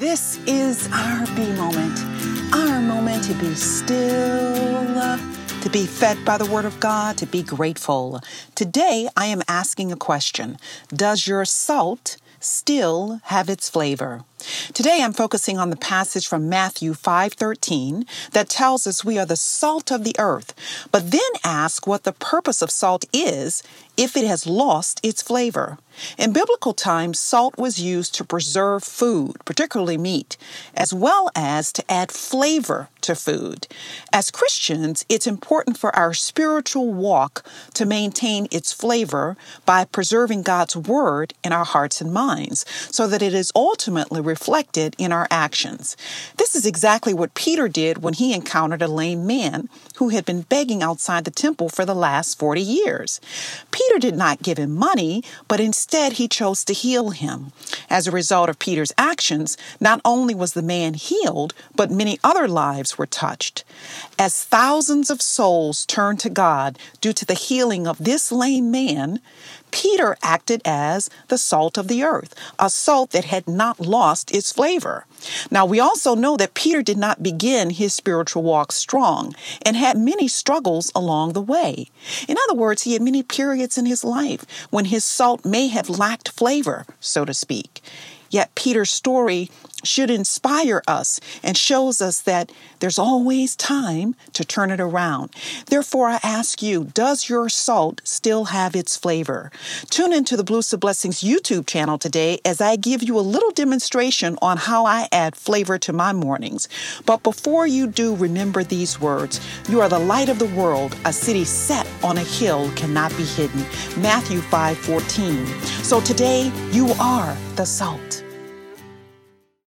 This is our B moment, our moment to be still, to be fed by the Word of God, to be grateful. Today, I am asking a question. Does your salt still have its flavor? Today, I'm focusing on the passage from Matthew 5:13 that tells us we are the salt of the earth, but then ask what the purpose of salt is if it has lost its flavor. In biblical times, salt was used to preserve food, particularly meat, as well as to add flavor to food. As Christians, it's important for our spiritual walk to maintain its flavor by preserving God's Word in our hearts and minds so that it is ultimately reflected in our actions. This is exactly what Peter did when he encountered a lame man who had been begging outside the temple for the last 40 years. Peter did not give him money, but instead he chose to heal him. As a result of Peter's actions, not only was the man healed, but many other lives were touched. As thousands of souls turned to God due to the healing of this lame man, Peter acted as the salt of the earth, a salt that had not lost its flavor. Now, we also know that Peter did not begin his spiritual walk strong and had many struggles along the way. In other words, he had many periods in his life when his salt may have lacked flavor, so to speak. Yet Peter's story should inspire us and shows us that there's always time to turn it around. Therefore, I ask you, does your salt still have its flavor? Tune into the Blues to Blessings YouTube channel today as I give you a little demonstration on how I add flavor to my mornings. But before you do, remember these words. You are the light of the world. A city set on a hill cannot be hidden. Matthew 5:14. So today, you are the salt.